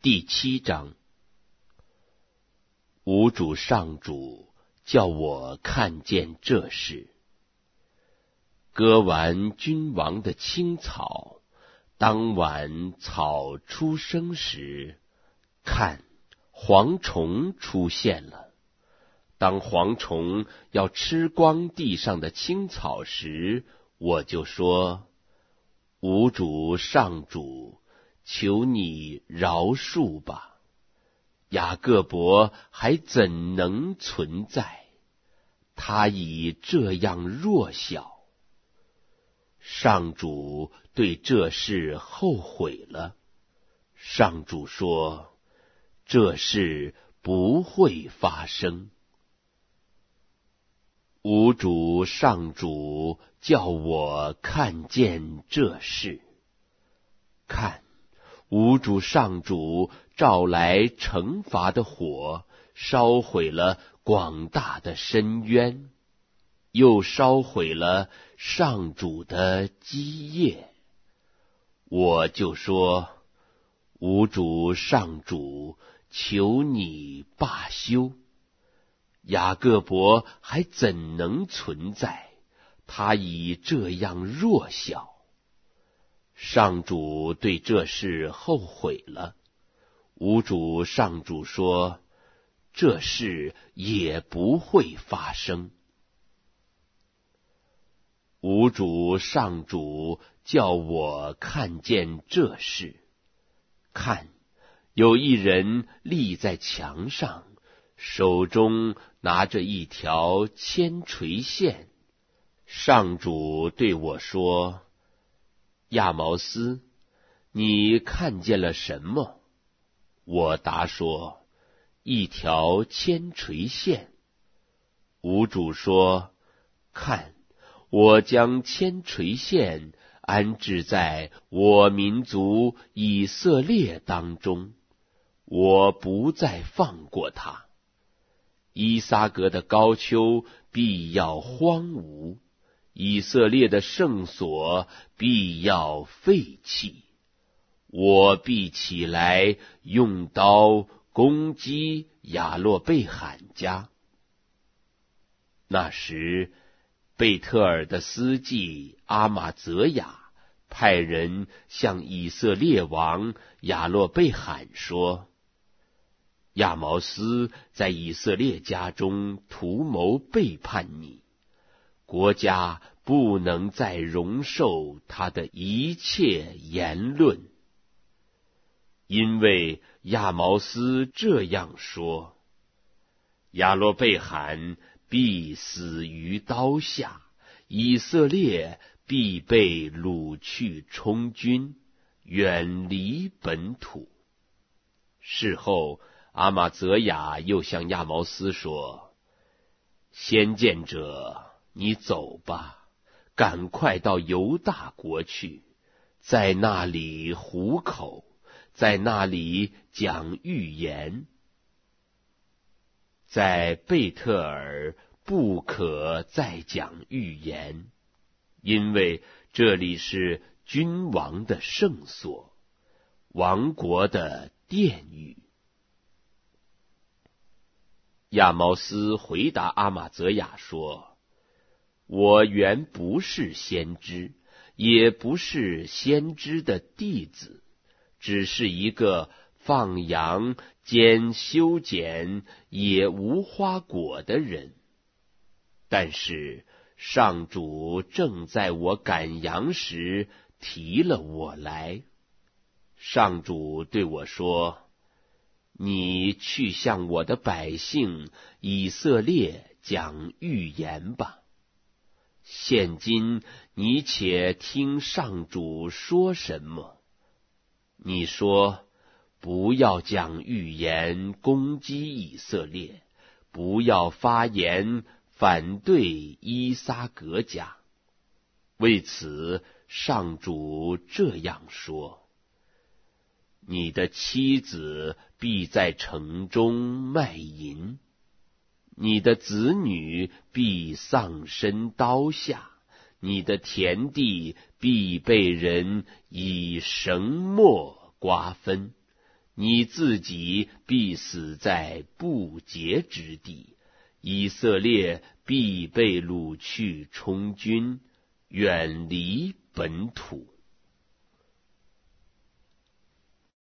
第7章。吾主上主叫我看见这事。割完君王的青草，当晚草出生时，看，蝗虫出现了。当蝗虫要吃光地上的青草时，我就说：吾主上主，求你饶恕吧。雅各伯还怎能存在？他已这样弱小。上主对这事后悔了。上主说：这事不会发生。吾主上主叫我看见这事。看，吾主上主召来惩罚的火，烧毁了广大的深渊，又烧毁了上主的基业。我就说：吾主上主，求你罢休。雅各伯还怎能存在？他已这样弱小。上主对这事后悔了。吾主上主说：这事也不会发生。吾主上主叫我看见这事。看，有一人立在墙上，手中拿着一条铅垂线。上主对我说：亚毛斯，你看见了什么？我答说：一条铅垂线。吾主说：看，我将铅垂线安置在我民族以色列当中，我不再放过他。伊撒格的高丘必要荒芜，以色列的圣所必要废弃。我必起来用刀攻击亚洛贝罕家。那时，贝特尔的司祭阿玛泽雅派人向以色列王亚洛贝罕说：亚毛斯在以色列家中图谋背叛你，国家不能再容受他的一切言论。因为亚毛斯这样说，亚洛贝罕必死于刀下，以色列必被掳去充军，远离本土。事后，阿玛泽雅又向亚毛斯说：先见者，你走吧，赶快到犹大国去，在那里糊口，在那里讲预言。在贝特尔不可再讲预言，因为这里是君王的圣所，王国的殿宇。亚毛斯回答阿玛泽雅说：我原不是先知，也不是先知的弟子，只是一个放羊兼修剪也无花果的人。但是上主正在我赶羊时提了我来。上主对我说：你去向我的百姓以色列讲预言吧。现今你且听上主说什么。你说：不要讲预言攻击以色列，不要发言反对伊撒格家。为此，上主这样说：你的妻子必在城中卖淫，你的子女必丧身刀下，你的田地必被人以绳墨瓜分， 你自己必死在不洁之地，以色列必被掳去充军，远离本土。